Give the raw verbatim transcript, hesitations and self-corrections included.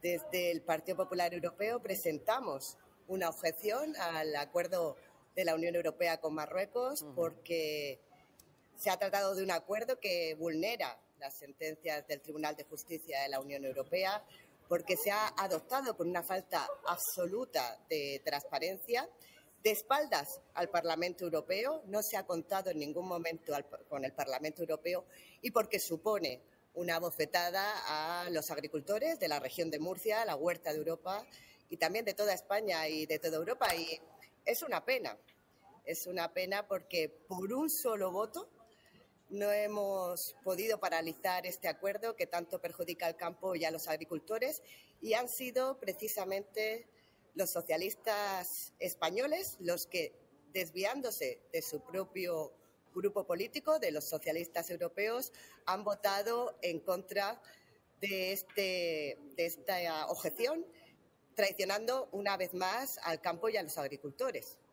Desde el Partido Popular Europeo presentamos una objeción al acuerdo de la Unión Europea con Marruecos uh-huh. porque se ha tratado de un acuerdo que vulnera las sentencias del Tribunal de Justicia de la Unión Europea, porque se ha adoptado con una falta absoluta de transparencia, de espaldas al Parlamento Europeo, no se ha contado en ningún momento al, con el Parlamento Europeo y porque supone una bofetada a los agricultores de la región de Murcia, la huerta de Europa y también de toda España y de toda Europa. Y es una pena, es una pena porque por un solo voto no hemos podido paralizar este acuerdo que tanto perjudica al campo y a los agricultores, y han sido precisamente los socialistas españoles los que, desviándose de su propio grupo político, de los socialistas europeos, han votado en contra de, este, de esta objeción, traicionando una vez más al campo y a los agricultores.